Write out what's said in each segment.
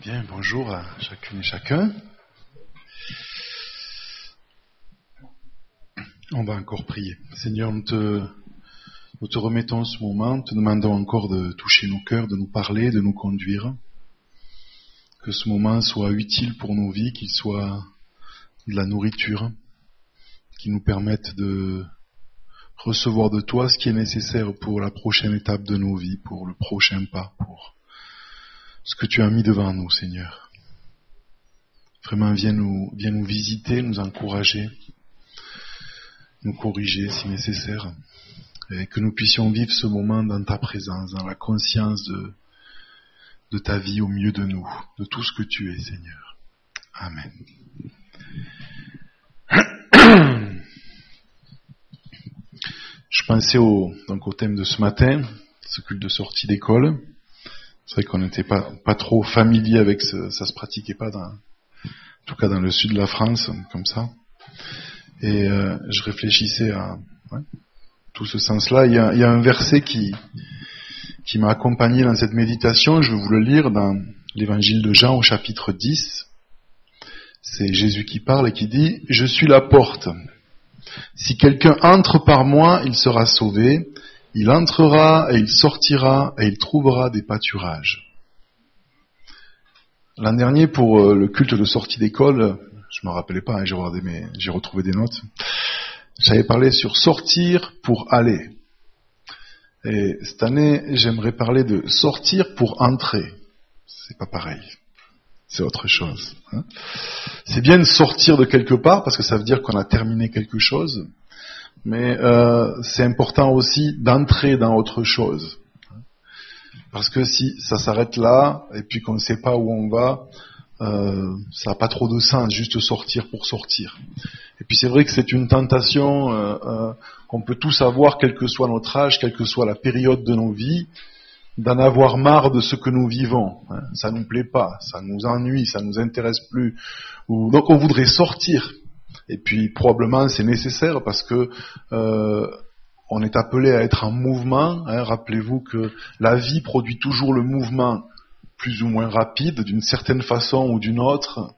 Bien, bonjour à chacune et chacun. On va encore prier. Seigneur, nous te remettons ce moment, te demandons encore de toucher nos cœurs, de nous parler, de nous conduire. Que ce moment soit utile pour nos vies, qu'il soit de la nourriture, qui nous permette de recevoir de toi ce qui est nécessaire pour la prochaine étape de nos vies, pour le prochain pas, pour ce que tu as mis devant nous, Seigneur. Vraiment, viens nous visiter, nous encourager, nous corriger si nécessaire, et que nous puissions vivre ce moment dans ta présence, dans la conscience de ta vie au milieu de nous, de tout ce que tu es, Seigneur. Amen. Je pensais au thème de ce matin, ce culte de sortie d'école. C'est vrai qu'on n'était pas trop familier avec ça se pratiquait pas en tout cas dans le sud de la France, comme ça. Et je réfléchissais à tout ce sens-là. Il y a un verset qui m'a accompagné dans cette méditation. Je vais vous le lire dans l'évangile de Jean au chapitre 10. C'est Jésus qui parle et qui dit « Je suis la porte. Si quelqu'un entre par moi, il sera sauvé. Il entrera et il sortira et il trouvera des pâturages. » L'an dernier, pour le culte de sortie d'école, je me rappelais pas, j'ai retrouvé des notes. J'avais parlé sur sortir pour aller. Et cette année, j'aimerais parler de sortir pour entrer. C'est pas pareil. C'est autre chose. C'est bien de sortir de quelque part parce que ça veut dire qu'on a terminé quelque chose. Mais c'est important aussi d'entrer dans autre chose. Parce que si ça s'arrête là, et puis qu'on ne sait pas où on va, ça n'a pas trop de sens, juste sortir pour sortir. Et puis c'est vrai que c'est une tentation qu'on peut tous avoir, quel que soit notre âge, quelle que soit la période de nos vies, d'en avoir marre de ce que nous vivons. Ça nous plaît pas, ça nous ennuie, ça nous intéresse plus. Donc on voudrait sortir. Et puis probablement c'est nécessaire parce que on est appelé à être en mouvement. Rappelez-vous que la vie produit toujours le mouvement plus ou moins rapide, d'une certaine façon ou d'une autre.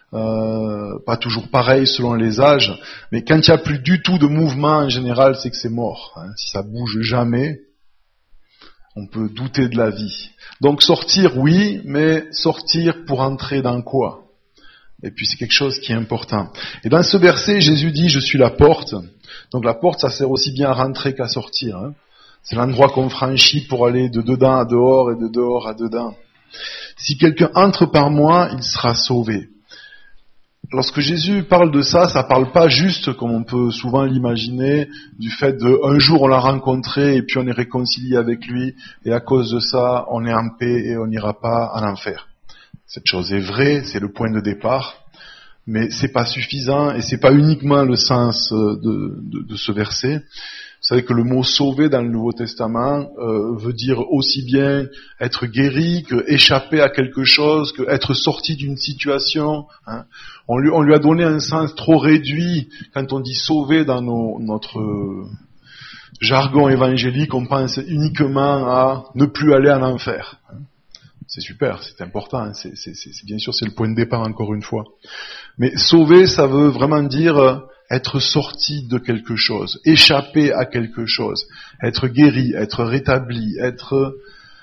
Pas toujours pareil selon les âges. Mais quand il n'y a plus du tout de mouvement en général, c'est que c'est mort. Si ça bouge jamais, on peut douter de la vie. Donc sortir, oui, mais sortir pour entrer dans quoi ? Et puis c'est quelque chose qui est important. Et dans ce verset, Jésus dit « Je suis la porte ». Donc la porte, ça sert aussi bien à rentrer qu'à sortir. C'est l'endroit qu'on franchit pour aller de dedans à dehors et de dehors à dedans. Si quelqu'un entre par moi, il sera sauvé. Lorsque Jésus parle de ça, ça parle pas juste, comme on peut souvent l'imaginer, du fait un jour on l'a rencontré et puis on est réconcilié avec lui et à cause de ça, on est en paix et on n'ira pas en enfer. Cette chose est vraie, c'est le point de départ, mais c'est pas suffisant et c'est pas uniquement le sens de ce verset. Vous savez que le mot sauver dans le Nouveau Testament veut dire aussi bien être guéri que échapper à quelque chose, que être sorti d'une situation. On lui a donné un sens trop réduit. Quand on dit sauver dans notre jargon évangélique, on pense uniquement à ne plus aller en enfer. C'est super, c'est important, c'est bien sûr c'est le point de départ encore une fois. Mais sauver, ça veut vraiment dire être sorti de quelque chose, échapper à quelque chose, être guéri, être rétabli, être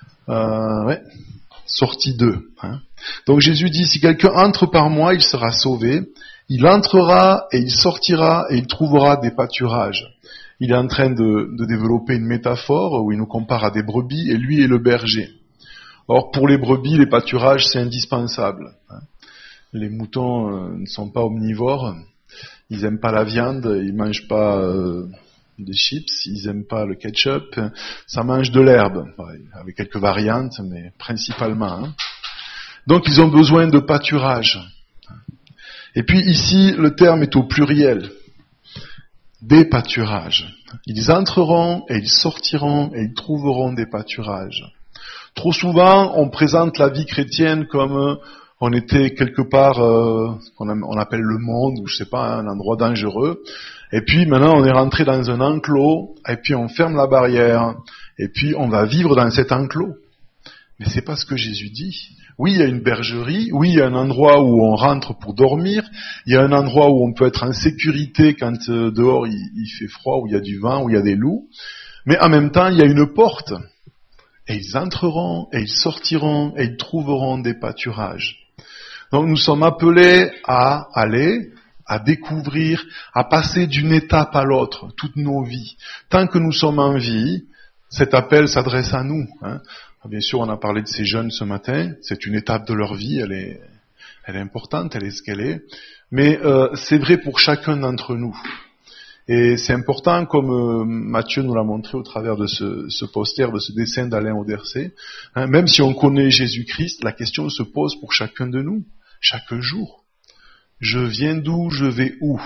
sorti d'eux. Donc Jésus dit, si quelqu'un entre par moi, il sera sauvé, il entrera et il sortira et il trouvera des pâturages. Il est en train de développer une métaphore où il nous compare à des brebis et lui est le berger. Or, pour les brebis, les pâturages, c'est indispensable. Les moutons ne sont pas omnivores, ils aiment pas la viande, ils mangent pas des chips, ils aiment pas le ketchup, ça mange de l'herbe, avec quelques variantes, mais principalement. Donc, ils ont besoin de pâturage. Et puis ici, le terme est au pluriel. Des pâturages. Ils entreront et ils sortiront et ils trouveront des pâturages. Trop souvent, on présente la vie chrétienne comme on était quelque part, on appelle le monde, ou je sais pas, un endroit dangereux. Et puis maintenant, on est rentré dans un enclos, et puis on ferme la barrière, et puis on va vivre dans cet enclos. Mais c'est pas ce que Jésus dit. Oui, il y a une bergerie, oui, il y a un endroit où on rentre pour dormir, il y a un endroit où on peut être en sécurité quand dehors il fait froid, où il y a du vent, où il y a des loups, mais en même temps, il y a une porte. Et ils entreront, et ils sortiront, et ils trouveront des pâturages. Donc nous sommes appelés à aller, à découvrir, à passer d'une étape à l'autre, toutes nos vies. Tant que nous sommes en vie, cet appel s'adresse à nous. Bien sûr, on a parlé de ces jeunes ce matin, c'est une étape de leur vie, elle est importante, elle est ce qu'elle est, mais c'est vrai pour chacun d'entre nous. Et c'est important, comme Mathieu nous l'a montré au travers de ce poster, de ce dessin d'Alain Audercet, même si on connaît Jésus-Christ, la question se pose pour chacun de nous, chaque jour. Je viens d'où, je vais où?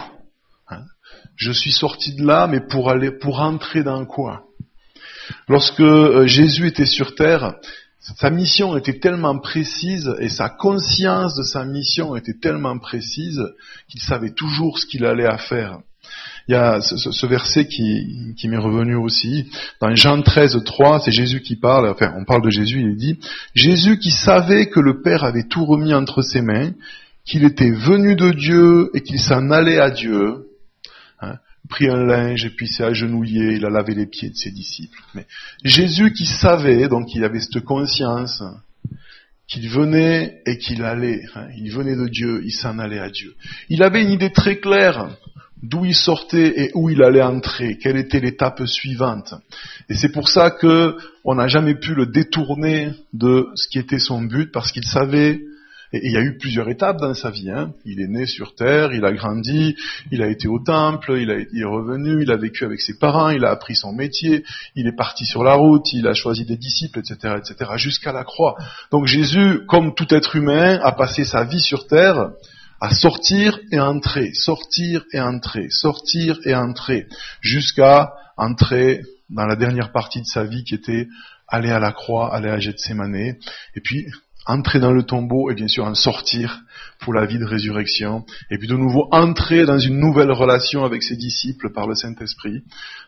Je suis sorti de là, mais pour entrer dans quoi? Lorsque Jésus était sur terre, sa mission était tellement précise et sa conscience de sa mission était tellement précise qu'il savait toujours ce qu'il allait à faire. Il y a ce verset qui m'est revenu aussi. Dans Jean 13:3, c'est Jésus qui parle, enfin on parle de Jésus, il dit « Jésus qui savait que le Père avait tout remis entre ses mains, qu'il était venu de Dieu et qu'il s'en allait à Dieu. » Pris un linge et puis s'est agenouillé, il a lavé les pieds de ses disciples. Mais Jésus qui savait, donc il avait cette conscience qu'il venait et qu'il allait, il venait de Dieu, il s'en allait à Dieu. Il avait une idée très claire d'où il sortait et où il allait entrer, quelle était l'étape suivante. Et c'est pour ça que on n'a jamais pu le détourner de ce qui était son but, parce qu'il savait. Et il y a eu plusieurs étapes dans sa vie. Il est né sur terre, il a grandi, il a été au temple, il est revenu, il a vécu avec ses parents, il a appris son métier, il est parti sur la route, il a choisi des disciples, etc., jusqu'à la croix. Donc Jésus, comme tout être humain, a passé sa vie sur terre à sortir et entrer, sortir et entrer, sortir et entrer, jusqu'à entrer dans la dernière partie de sa vie qui était aller à la croix, aller à Gethsémane, et puis entrer dans le tombeau et bien sûr en sortir pour la vie de résurrection, et puis de nouveau entrer dans une nouvelle relation avec ses disciples par le Saint-Esprit,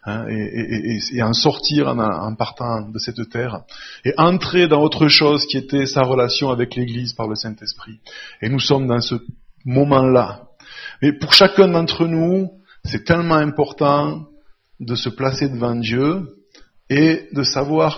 et en sortir en partant de cette terre, et entrer dans autre chose qui était sa relation avec l'Église par le Saint-Esprit. Et nous sommes dans ce moment-là. Mais pour chacun d'entre nous, c'est tellement important de se placer devant Dieu et de savoir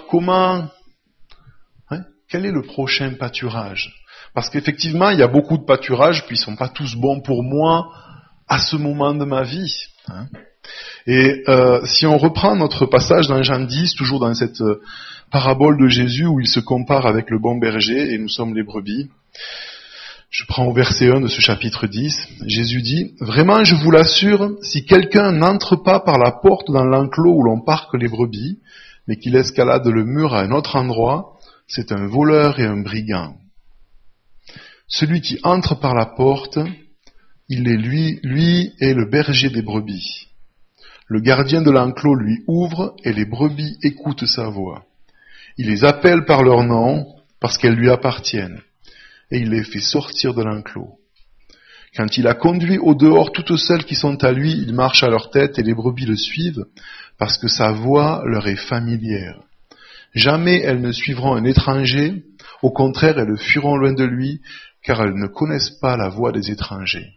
quel est le prochain pâturage? Parce qu'effectivement, il y a beaucoup de pâturages, puis ils sont pas tous bons pour moi à ce moment de ma vie. Et si on reprend notre passage dans Jean 10, toujours dans cette parabole de Jésus où il se compare avec le bon berger et nous sommes les brebis, je prends au verset 1 de ce chapitre 10, Jésus dit « Vraiment, je vous l'assure, si quelqu'un n'entre pas par la porte dans l'enclos où l'on parque les brebis, mais qu'il escalade le mur à un autre endroit, c'est un voleur et un brigand. Celui qui entre par la porte, lui est le berger des brebis. Le gardien de l'enclos lui ouvre et les brebis écoutent sa voix. Il les appelle par leur nom parce qu'elles lui appartiennent et il les fait sortir de l'enclos. Quand il a conduit au dehors toutes celles qui sont à lui, il marche à leur tête et les brebis le suivent parce que sa voix leur est familière. Jamais elles ne suivront un étranger, au contraire elles le fuiront loin de lui, car elles ne connaissent pas la voix des étrangers.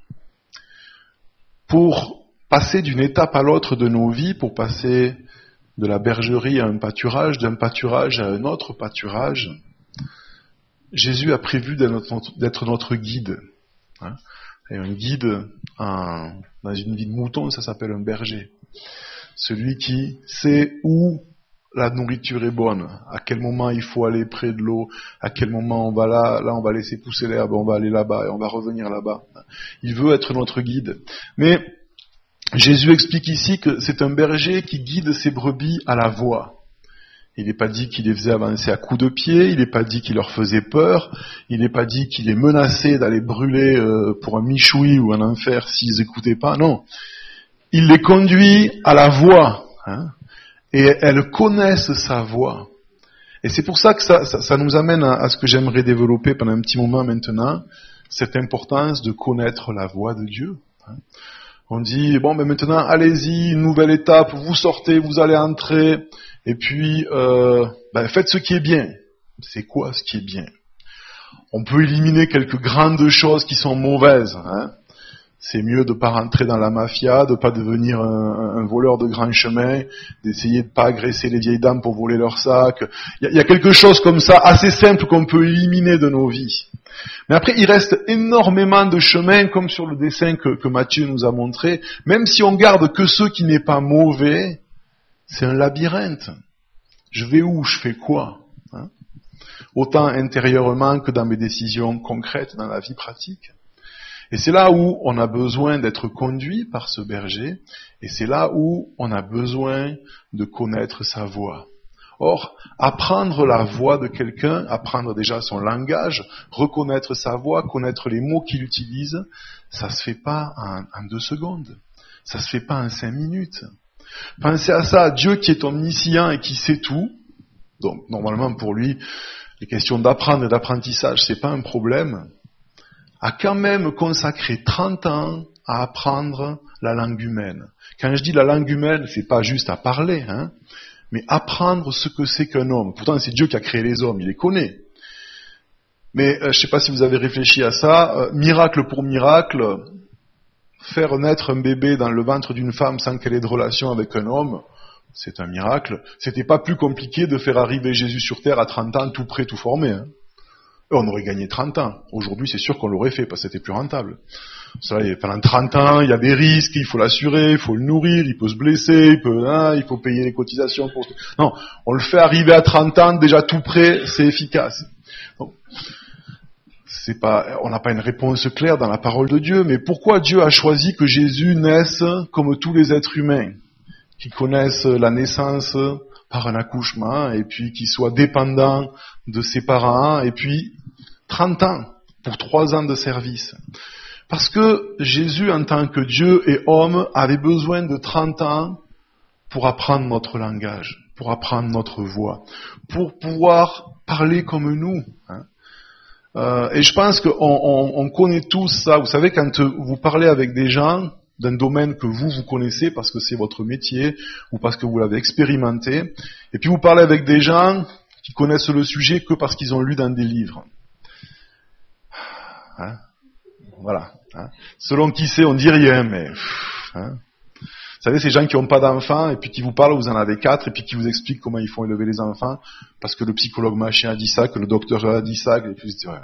Pour passer d'une étape à l'autre de nos vies, pour passer de la bergerie à un pâturage, d'un pâturage à un autre pâturage, Jésus a prévu d'être notre guide. Et un guide, dans une vie de mouton, ça s'appelle un berger. Celui qui sait où la nourriture est bonne, à quel moment il faut aller près de l'eau, à quel moment on va là on va laisser pousser l'herbe, on va aller là-bas et on va revenir là-bas. Il veut être notre guide. Mais Jésus explique ici que c'est un berger qui guide ses brebis à la voix. Il n'est pas dit qu'il les faisait avancer à coups de pied, il n'est pas dit qu'il leur faisait peur, il n'est pas dit qu'il les menaçait d'aller brûler pour un michoui ou un enfer s'ils n'écoutaient pas, non. Il les conduit à la voix, et elles connaissent sa voix. Et c'est pour ça que ça nous amène à ce que j'aimerais développer pendant un petit moment maintenant, cette importance de connaître la voix de Dieu. On dit, maintenant, allez-y, une nouvelle étape, vous sortez, vous allez entrer, et puis, faites ce qui est bien. C'est quoi ce qui est bien? On peut éliminer quelques grandes choses qui sont mauvaises. Hein. C'est mieux de pas rentrer dans la mafia, de pas devenir un voleur de grand chemin, d'essayer de pas agresser les vieilles dames pour voler leur sac. Il y a quelque chose comme ça, assez simple, qu'on peut éliminer de nos vies. Mais après, il reste énormément de chemins, comme sur le dessin que Matthieu nous a montré. Même si on garde que ce qui n'est pas mauvais, c'est un labyrinthe. Je vais où? Je fais quoi? Hein? Autant intérieurement que dans mes décisions concrètes dans la vie pratique. Et c'est là où on a besoin d'être conduit par ce berger, et c'est là où on a besoin de connaître sa voix. Or, apprendre la voix de quelqu'un, apprendre déjà son langage, reconnaître sa voix, connaître les mots qu'il utilise, ça se fait pas en 2 secondes. Ça se fait pas en 5 minutes. Pensez à ça, Dieu qui est omniscient et qui sait tout. Donc, normalement, pour lui, les questions d'apprendre et d'apprentissage, c'est pas un problème. A quand même consacré 30 ans à apprendre la langue humaine. Quand je dis la langue humaine, c'est pas juste à parler, hein, mais apprendre ce que c'est qu'un homme. Pourtant, c'est Dieu qui a créé les hommes, il les connaît. Mais je sais pas si vous avez réfléchi à ça, miracle pour miracle, faire naître un bébé dans le ventre d'une femme sans qu'elle ait de relation avec un homme, c'est un miracle. C'était pas plus compliqué de faire arriver Jésus sur terre à 30 ans, tout prêt, tout formé, hein. On aurait gagné 30 ans. Aujourd'hui, c'est sûr qu'on l'aurait fait, parce que c'était plus rentable. Ça, pendant 30 ans, il y a des risques, il faut l'assurer, il faut le nourrir, il peut se blesser, il faut payer les cotisations pour... Non, on le fait arriver à 30 ans, déjà tout prêt, c'est efficace. Donc, on n'a pas une réponse claire dans la parole de Dieu, mais pourquoi Dieu a choisi que Jésus naisse comme tous les êtres humains, qui connaissent la naissance par un accouchement, et puis qui soit dépendant de ses parents, et puis 30 ans pour 3 ans de service. Parce que Jésus, en tant que Dieu et homme, avait besoin de 30 ans pour apprendre notre langage, pour apprendre notre voix, pour pouvoir parler comme nous. Hein. Et je pense qu'on connaît tous ça. Vous savez, quand vous parlez avec des gens d'un domaine que vous connaissez parce que c'est votre métier ou parce que vous l'avez expérimenté, et puis vous parlez avec des gens qui connaissent le sujet que parce qu'ils ont lu dans des livres. Hein, voilà. Hein. Selon qui c'est, on dit rien, mais... Hein. Vous savez, ces gens qui n'ont pas d'enfants et puis qui vous parlent, vous en avez 4, et puis qui vous expliquent comment ils font élever les enfants parce que le psychologue machin a dit ça, que le docteur a dit ça, et puis ouais.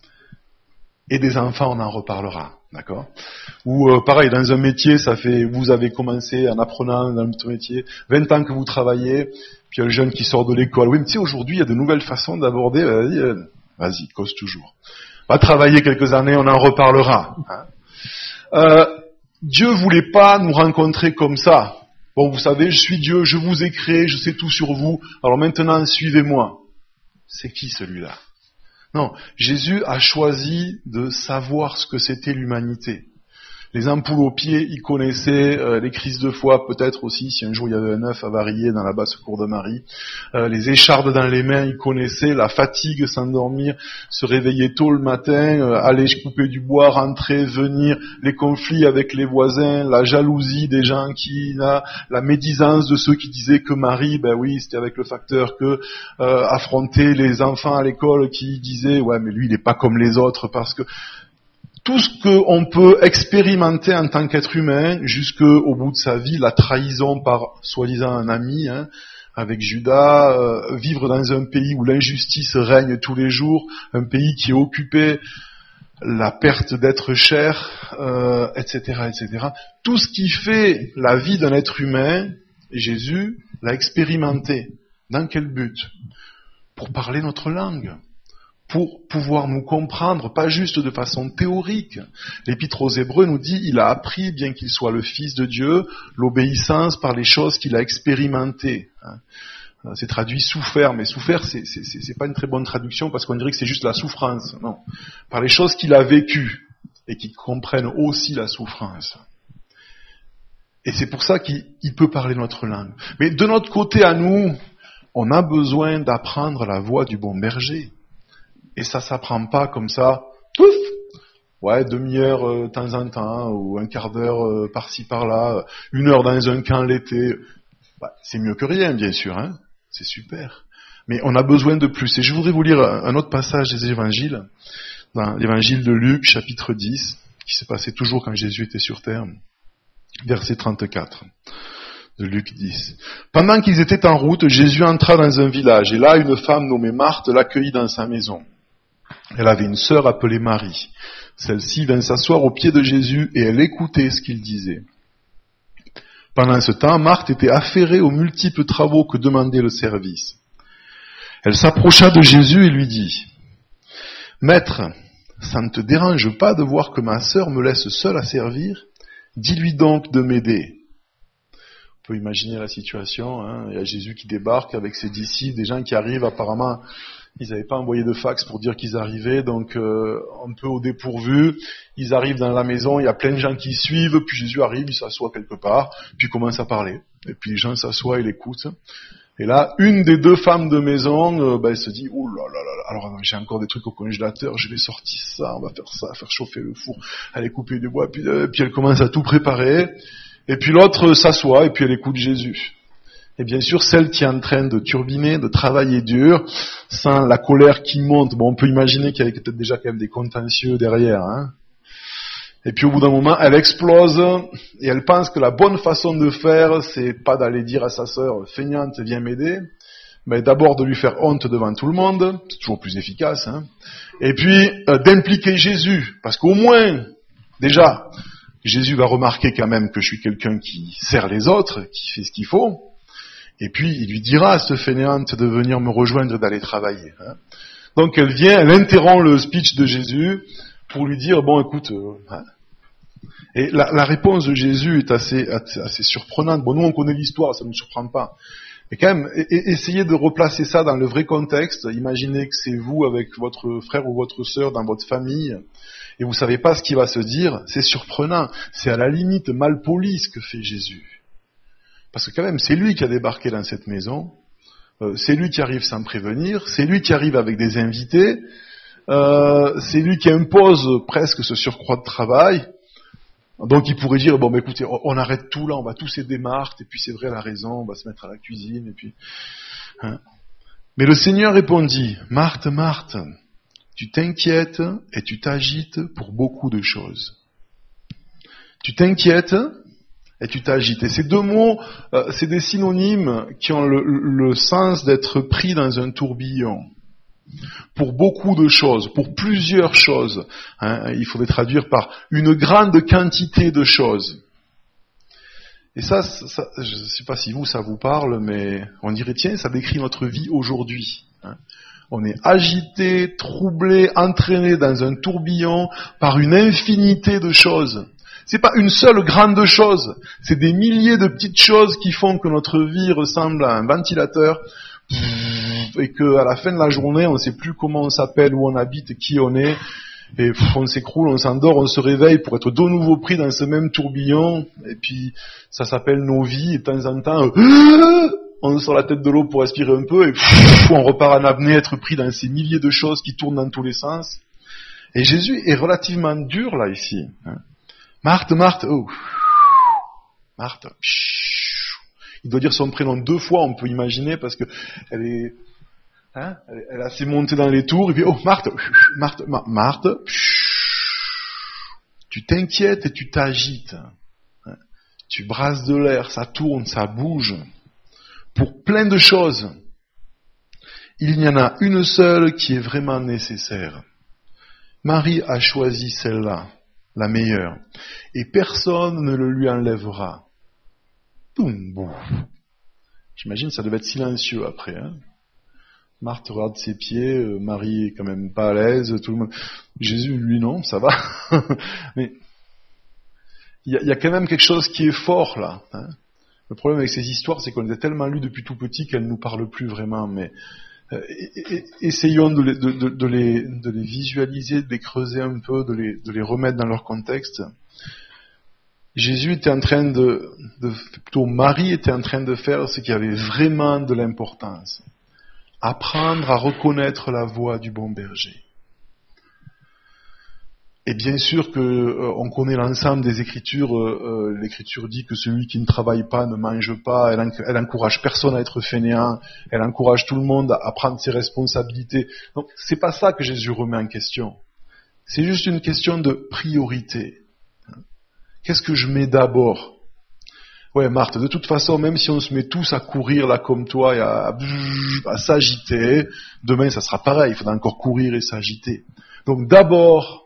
Et des enfants, on en reparlera, d'accord? Ou pareil, dans un métier, vous avez commencé en apprenant dans notre métier, 20 ans que vous travaillez, puis il y a le jeune qui sort de l'école. Oui, mais tu sais, aujourd'hui, il y a de nouvelles façons d'aborder, vas-y, cause toujours. Va travailler quelques années, on en reparlera. Hein. Dieu voulait pas nous rencontrer comme ça. Bon, vous savez, je suis Dieu, je vous ai créé, je sais tout sur vous, alors maintenant, suivez-moi. C'est qui celui-là? Non, Jésus a choisi de savoir ce que c'était l'humanité. Les ampoules aux pieds, il connaissait les crises de foi, peut-être aussi, si un jour il y avait un œuf avarié dans la basse-cour de Marie. Les échardes dans les mains, il connaissait la fatigue, s'endormir, se réveiller tôt le matin, aller couper du bois, rentrer, venir, les conflits avec les voisins, la jalousie des gens la médisance de ceux qui disaient que Marie, ben oui, c'était avec le facteur que affronter les enfants à l'école qui disaient, ouais, mais lui, il n'est pas comme les autres parce que... Tout ce qu'on peut expérimenter en tant qu'être humain, jusqu'au bout de sa vie, la trahison par soi-disant un ami, hein, avec Judas, vivre dans un pays où l'injustice règne tous les jours, un pays qui est occupé, la perte d'être cher, etc., etc. Tout ce qui fait la vie d'un être humain, Jésus l'a expérimenté. Dans quel but? Pour parler notre langue. Pour pouvoir nous comprendre, pas juste de façon théorique. L'Épître aux Hébreux nous dit, il a appris, bien qu'il soit le Fils de Dieu, l'obéissance par les choses qu'il a expérimentées. C'est traduit souffert, mais souffert, c'est pas une très bonne traduction parce qu'on dirait que c'est juste la souffrance. Non, par les choses qu'il a vécues et qui comprennent aussi la souffrance. Et c'est pour ça qu'il peut parler notre langue. Mais de notre côté à nous, on a besoin d'apprendre la voix du bon berger. Et ça s'apprend pas comme ça, pouf, ouais, demi-heure de temps en temps, ou un quart d'heure par-ci par-là, 1 heure dans un camp l'été. Bah, c'est mieux que rien, bien sûr, hein, c'est super. Mais on a besoin de plus. Et je voudrais vous lire un autre passage des évangiles, dans l'évangile de Luc, chapitre 10, qui s'est passé toujours quand Jésus était sur terre, verset 34. De Luc 10. Pendant qu'ils étaient en route, Jésus entra dans un village, et là, une femme nommée Marthe l'accueillit dans sa maison. Elle avait une sœur appelée Marie. Celle-ci vint s'asseoir aux pieds de Jésus, et elle écoutait ce qu'il disait. Pendant ce temps, Marthe était affairée aux multiples travaux que demandait le service. Elle s'approcha de Jésus et lui dit, « Maître, ça ne te dérange pas de voir que ma sœur me laisse seule à servir ? Dis-lui donc de m'aider. » On peut imaginer la situation, hein. Il y a Jésus qui débarque avec ses disciples, des gens qui arrivent, apparemment, ils n'avaient pas envoyé de fax pour dire qu'ils arrivaient, donc un peu au dépourvu, ils arrivent dans la maison, il y a plein de gens qui suivent, puis Jésus arrive, il s'assoit quelque part, puis il commence à parler, et puis les gens s'assoient et l'écoutent. Et là, une des deux femmes de maison, elle se dit, oh là là là, alors j'ai encore des trucs au congélateur, je vais sortir ça, on va faire ça, faire chauffer le four, aller couper du bois, puis elle commence à tout préparer. Et puis l'autre s'assoit et puis elle écoute Jésus. Et bien sûr, celle qui est en train de turbiner, de travailler dur, sans la colère qui monte, bon, on peut imaginer qu'il y avait peut-être déjà quand même des contentieux derrière, hein. Et puis au bout d'un moment, elle explose et elle pense que la bonne façon de faire, c'est pas d'aller dire à sa sœur, feignante, viens m'aider, mais d'abord de lui faire honte devant tout le monde, c'est toujours plus efficace, hein. Et puis d'impliquer Jésus, parce qu'au moins, déjà, Jésus va remarquer quand même que je suis quelqu'un qui sert les autres, qui fait ce qu'il faut. Et puis, il lui dira à cette fainéante de venir me rejoindre et d'aller travailler. Hein. Donc, elle vient, elle interrompt le speech de Jésus pour lui dire, bon, écoute... hein. Et la réponse de Jésus est assez surprenante. Bon, nous, on connaît l'histoire, ça ne nous surprend pas. Mais quand même, essayez de replacer ça dans le vrai contexte. Imaginez que c'est vous avec votre frère ou votre sœur dans votre famille... et vous savez pas ce qui va se dire, c'est surprenant. C'est à la limite mal poli ce que fait Jésus. Parce que quand même, c'est lui qui a débarqué dans cette maison, c'est lui qui arrive sans prévenir, c'est lui qui arrive avec des invités, c'est lui qui impose presque ce surcroît de travail. Donc il pourrait dire, bon, mais écoutez, on arrête tout là, on va tous aider Marthe, et puis c'est vrai, elle a raison, on va se mettre à la cuisine, et puis... Hein. Mais le Seigneur répondit, Marthe, Marthe, tu t'inquiètes et tu t'agites pour beaucoup de choses. Tu t'inquiètes et tu t'agites. Et ces deux mots, c'est des synonymes qui ont le sens d'être pris dans un tourbillon. Pour beaucoup de choses, pour plusieurs choses. Hein, il faudrait traduire par une grande quantité de choses. Et ça, je ne sais pas si ça vous parle, mais on dirait, tiens, ça décrit notre vie aujourd'hui. Hein. On est agité, troublé, entraîné dans un tourbillon par une infinité de choses. C'est pas une seule grande chose, c'est des milliers de petites choses qui font que notre vie ressemble à un ventilateur et qu'à la fin de la journée, on ne sait plus comment on s'appelle, où on habite, qui on est, et on s'écroule, on s'endort, on se réveille pour être de nouveau pris dans ce même tourbillon, et puis ça s'appelle nos vies, et de temps en temps, on sort la tête de l'eau pour respirer un peu, et on repart en apnée, être pris dans ces milliers de choses qui tournent dans tous les sens. Et Jésus est relativement dur là ici. Hein. Marthe, Marthe, oh. Marthe, il doit dire son prénom 2 fois, on peut imaginer, parce que elle est, hein, elle a assez monté dans les tours, et puis, oh, Marthe, Marthe, tu t'inquiètes et tu t'agites. Hein. Tu brasses de l'air, ça tourne, ça bouge. Pour plein de choses. Il y en a une seule qui est vraiment nécessaire. Marie a choisi celle-là, la meilleure, et personne ne le lui enlèvera. Boum, boum. J'imagine ça devait être silencieux après. Hein. Marthe regarde ses pieds, Marie est quand même pas à l'aise, tout le monde. Jésus, lui, non, ça va. Mais il y a quand même quelque chose qui est fort là. Hein. Le problème avec ces histoires, c'est qu'on les a tellement lues depuis tout petit qu'elles ne nous parlent plus vraiment. Mais essayons de les visualiser, de les creuser un peu, de les remettre dans leur contexte. Jésus était en train plutôt Marie était en train de faire ce qui avait vraiment de l'importance. Apprendre à reconnaître la voix du bon berger. Et bien sûr que on connaît l'ensemble des Écritures. L'Écriture dit que celui qui ne travaille pas ne mange pas. Elle encourage personne à être fainéant. Elle encourage tout le monde à prendre ses responsabilités. Donc c'est pas ça que Jésus remet en question. C'est juste une question de priorité. Qu'est-ce que je mets d'abord? Ouais, Marthe, de toute façon, même si on se met tous à courir là comme toi et à s'agiter, demain ça sera pareil. Il faudra encore courir et s'agiter. Donc d'abord,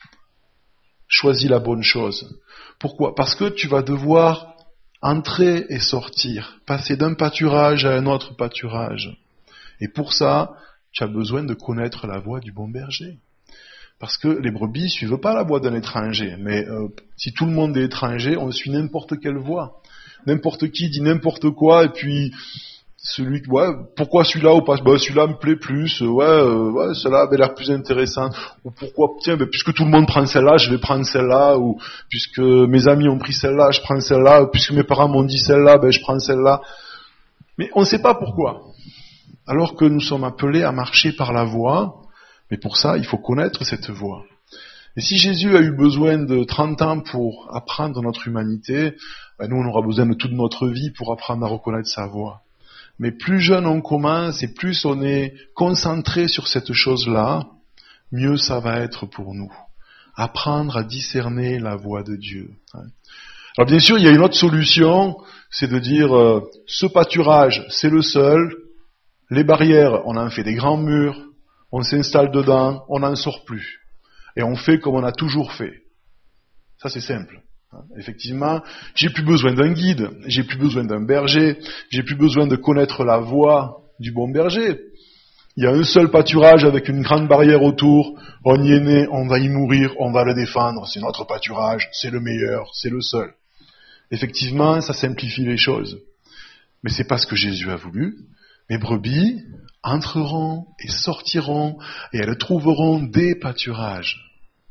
choisis la bonne chose. Pourquoi? Parce que tu vas devoir entrer et sortir, passer d'un pâturage à un autre pâturage. Et pour ça, tu as besoin de connaître la voie du bon berger. Parce que les brebis suivent pas la voie d'un étranger. Mais si tout le monde est étranger, on suit n'importe quelle voie. N'importe qui dit n'importe quoi, et puis pourquoi celui-là ou pas? Celui-là me plaît plus, celle-là avait l'air plus intéressante. Ou pourquoi, puisque tout le monde prend celle-là, je vais prendre celle-là, ou puisque mes amis ont pris celle-là, je prends celle-là, puisque mes parents m'ont dit celle-là, je prends celle-là. Mais on ne sait pas pourquoi. Alors que nous sommes appelés à marcher par la voie, mais pour ça, il faut connaître cette voie. Et si Jésus a eu besoin de 30 ans pour apprendre notre humanité, nous on aura besoin de toute notre vie pour apprendre à reconnaître sa voie. Mais plus jeune on commence et plus on est concentré sur cette chose-là, mieux ça va être pour nous. Apprendre à discerner la voie de Dieu. Alors bien sûr, il y a une autre solution, c'est de dire ce pâturage, c'est le seul. Les barrières, on en fait des grands murs, on s'installe dedans, on n'en sort plus. Et on fait comme on a toujours fait. Ça c'est simple. Effectivement, j'ai plus besoin d'un guide, j'ai plus besoin d'un berger, j'ai plus besoin de connaître la voie du bon berger. Il y a un seul pâturage avec une grande barrière autour, on y est né, on va y mourir, on va le défendre, c'est notre pâturage, c'est le meilleur, c'est le seul. Effectivement, ça simplifie les choses. Mais c'est pas ce que Jésus a voulu. Mes brebis entreront et sortiront et elles trouveront des pâturages.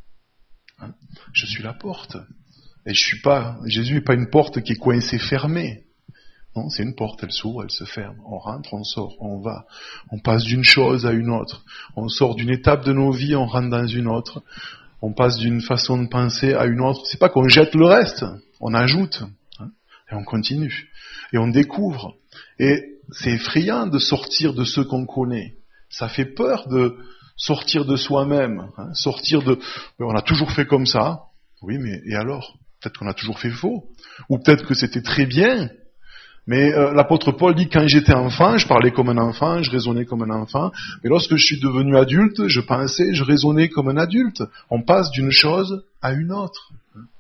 Je suis la porte. Et Jésus n'est pas une porte qui est coincée, fermée. Non, c'est une porte, elle s'ouvre, elle se ferme. On rentre, on sort, on va. On passe d'une chose à une autre. On sort d'une étape de nos vies, on rentre dans une autre. On passe d'une façon de penser à une autre. C'est pas qu'on jette le reste, on ajoute. Et on continue. Et on découvre. Et c'est effrayant de sortir de ce qu'on connaît. Ça fait peur de sortir de soi-même. On a toujours fait comme ça. Oui, mais et alors? Peut-être qu'on a toujours fait faux. Ou peut-être que c'était très bien. Mais l'apôtre Paul dit, quand j'étais enfant, je parlais comme un enfant, je raisonnais comme un enfant. Mais lorsque je suis devenu adulte, je pensais, je raisonnais comme un adulte. On passe d'une chose à une autre.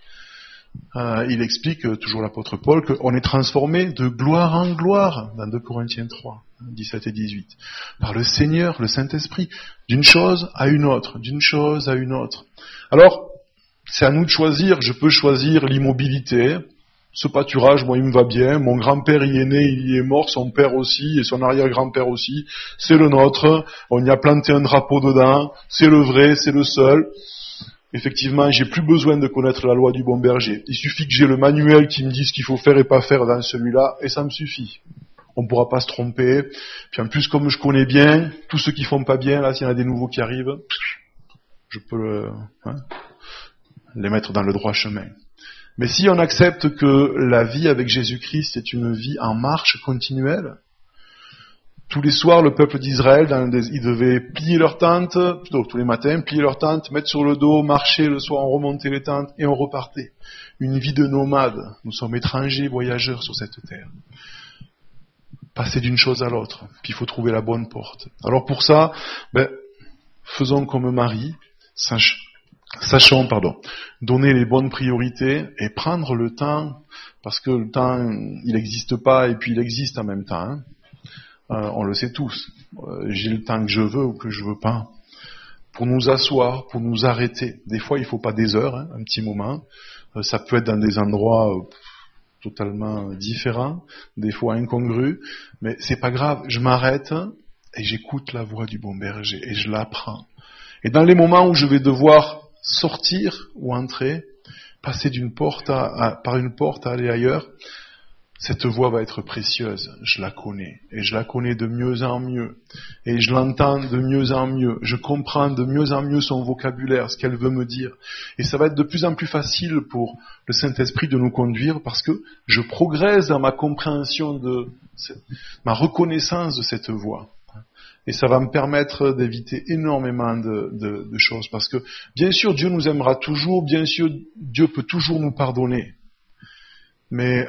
Il explique, toujours l'apôtre Paul, qu'on est transformé de gloire en gloire, dans 2 Corinthiens 3, 17 et 18, par le Seigneur, le Saint-Esprit, d'une chose à une autre, d'une chose à une autre. Alors, c'est à nous de choisir. Je peux choisir l'immobilité. Ce pâturage, moi, il me va bien. Mon grand-père y est né, il y est mort, son père aussi, et son arrière-grand-père aussi. C'est le nôtre. On y a planté un drapeau dedans. C'est le vrai, c'est le seul. Effectivement, j'ai plus besoin de connaître la loi du bon berger. Il suffit que j'ai le manuel qui me dise ce qu'il faut faire et pas faire dans celui-là, et ça me suffit. On ne pourra pas se tromper. Puis en plus, comme je connais bien, tous ceux qui font pas bien, là, s'il y en a des nouveaux qui arrivent, je peux les mettre dans le droit chemin. Mais si on accepte que la vie avec Jésus-Christ est une vie en marche continuelle, tous les soirs, le peuple d'Israël, ils devaient plier leur tente, plutôt tous les matins, plier leur tente, mettre sur le dos, marcher le soir, on remontait les tentes et on repartait. Une vie de nomade. Nous sommes étrangers, voyageurs sur cette terre. Passer d'une chose à l'autre. Puis il faut trouver la bonne porte. Alors pour ça, faisons comme Marie, sachons, donner les bonnes priorités et prendre le temps, parce que le temps, il n'existe pas et puis il existe en même temps. On le sait tous. J'ai le temps que je veux ou que je veux pas. Pour nous asseoir, pour nous arrêter. Des fois, il faut pas des heures, un petit moment. Ça peut être dans des endroits totalement différents, des fois incongrus, mais c'est pas grave. Je m'arrête et j'écoute la voix du bon berger et je l'apprends. Et dans les moments où je vais devoir sortir ou entrer, passer d'une porte par une porte à aller ailleurs, Cette voix va être précieuse, je la connais, et je la connais de mieux en mieux, et je l'entends de mieux en mieux, je comprends de mieux en mieux son vocabulaire, ce qu'elle veut me dire, et ça va être de plus en plus facile pour le Saint-Esprit de nous conduire, parce que je progresse dans ma compréhension ma reconnaissance de cette voix. Et ça va me permettre d'éviter énormément de choses, parce que bien sûr Dieu nous aimera toujours, bien sûr Dieu peut toujours nous pardonner. Mais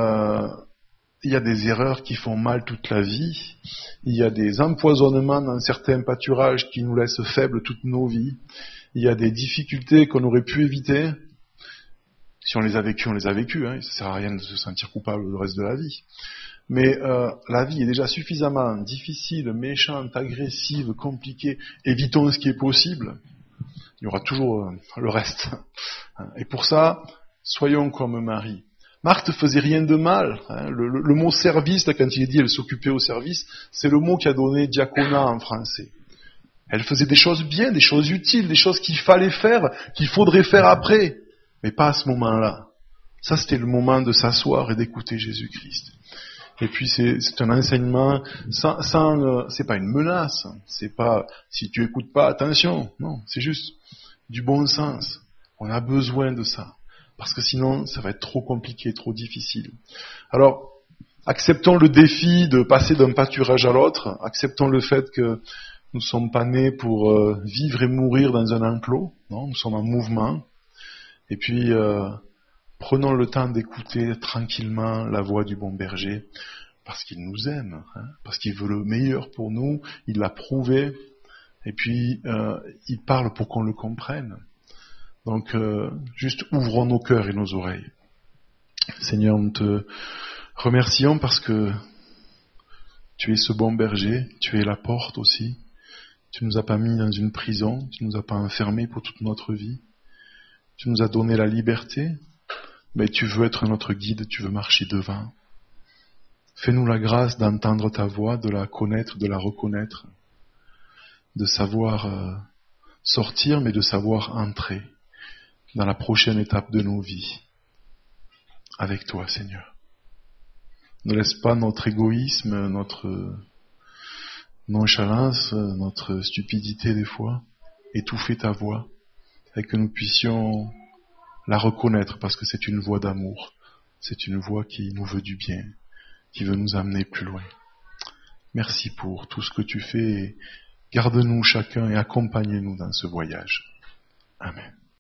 il y a des erreurs qui font mal toute la vie, il y a des empoisonnements dans certains pâturages qui nous laissent faibles toutes nos vies, il y a des difficultés qu'on aurait pu éviter. Si on les a vécues, on les a vécues, hein, ça sert à rien de se sentir coupable le reste de la vie. Mais la vie est déjà suffisamment difficile, méchante, agressive, compliquée, évitons ce qui est possible, il y aura toujours le reste. Et pour ça, soyons comme Marie. Marthe ne faisait rien de mal. Hein. Le mot service, là, quand il est dit elle s'occupait au service, c'est le mot qui a donné diaconat en français. Elle faisait des choses bien, des choses utiles, des choses qu'il fallait faire, qu'il faudrait faire après, mais pas à ce moment-là. Ça, c'était le moment de s'asseoir et d'écouter Jésus-Christ. Et puis c'est un enseignement c'est pas une menace, c'est pas si tu écoutes pas, attention, non, c'est juste du bon sens. On a besoin de ça. Parce que sinon, ça va être trop compliqué, trop difficile. Alors, acceptons le défi de passer d'un pâturage à l'autre, acceptons le fait que nous ne sommes pas nés pour vivre et mourir dans un enclos, non, nous sommes en mouvement, et puis prenons le temps d'écouter tranquillement la voix du bon berger, parce qu'il nous aime, hein, parce qu'il veut le meilleur pour nous, il l'a prouvé, et puis il parle pour qu'on le comprenne. Donc, juste ouvrons nos cœurs et nos oreilles. Seigneur, nous te remercions parce que tu es ce bon berger, tu es la porte aussi. Tu nous as pas mis dans une prison, tu nous as pas enfermés pour toute notre vie. Tu nous as donné la liberté, mais tu veux être notre guide, tu veux marcher devant. Fais-nous la grâce d'entendre ta voix, de la connaître, de la reconnaître, de savoir sortir, mais de savoir entrer dans la prochaine étape de nos vies, avec toi, Seigneur. Ne laisse pas notre égoïsme, notre nonchalance, notre stupidité des fois, étouffer ta voix, et que nous puissions la reconnaître, parce que c'est une voix d'amour, c'est une voix qui nous veut du bien, qui veut nous amener plus loin. Merci pour tout ce que tu fais, et garde-nous chacun et accompagne-nous dans ce voyage. Amen.